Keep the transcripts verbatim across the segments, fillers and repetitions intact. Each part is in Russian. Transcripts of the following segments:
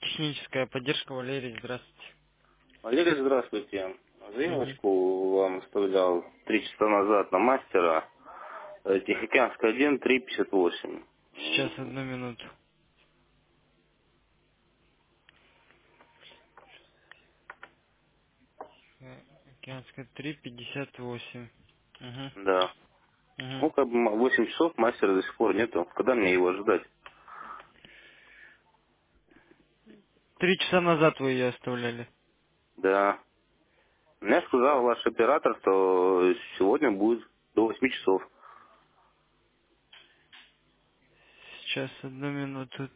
техническая поддержка, Валерий, здравствуйте. Валерий, здравствуйте. Мгм. Заявочку вам оставлял три часа назад на мастера. э, Тихоокеанская один, три пятьдесят восемь. Сейчас, одну минуту. Э, Океанская три пятьдесят восемь. Угу. Да. Угу. Ну, как бы восемь часов мастера до сих пор нету. Когда мне его ожидать? Три часа назад вы ее оставляли. Да. Мне сказал ваш оператор, что сегодня будет до восьми часов. Сейчас, одну минуту.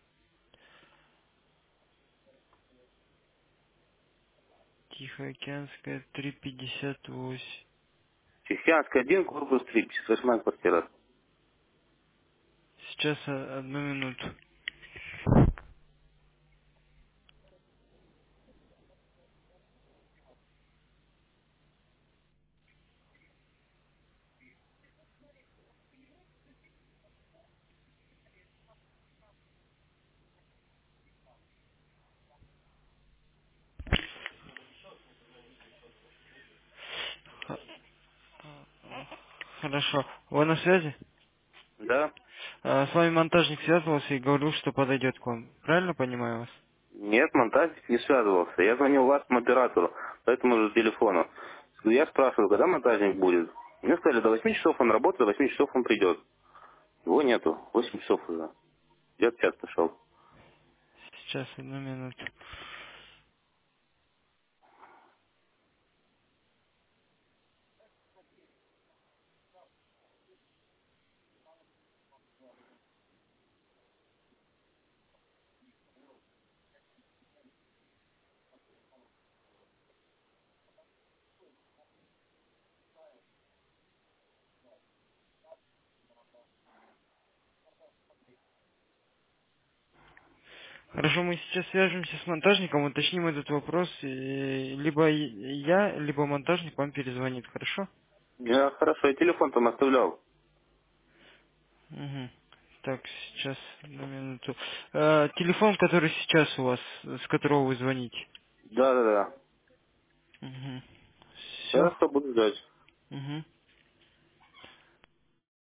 Тихоокеанская три пятьдесят восемь. Тихоокеанская один, корпус три, пятьдесят восьмая квартира. Сейчас, а, одну минуту. Х- Хорошо. Вы на связи? Да. А, С вами монтажник связывался и говорил, что подойдет к вам. Правильно понимаю вас? Нет, монтажник не связывался. Я звонил вашему оператору по этому же телефону. Я спрашиваю, когда монтажник будет. Мне сказали, до восьми часов он работает, до восьми часов он придет. Его нету. Восемь часов уже. Где-то час пошел. Сейчас, одну минуту. Хорошо, мы сейчас свяжемся с монтажником, уточним этот вопрос, и либо я, либо монтажник вам перезвонит, хорошо? Я хорошо, я телефон там оставлял. Угу. Так, сейчас, на минуту. Э, телефон, который сейчас у вас, с которого вы звоните. Да, да, да. Угу. Все. Хорошо, буду ждать. Угу.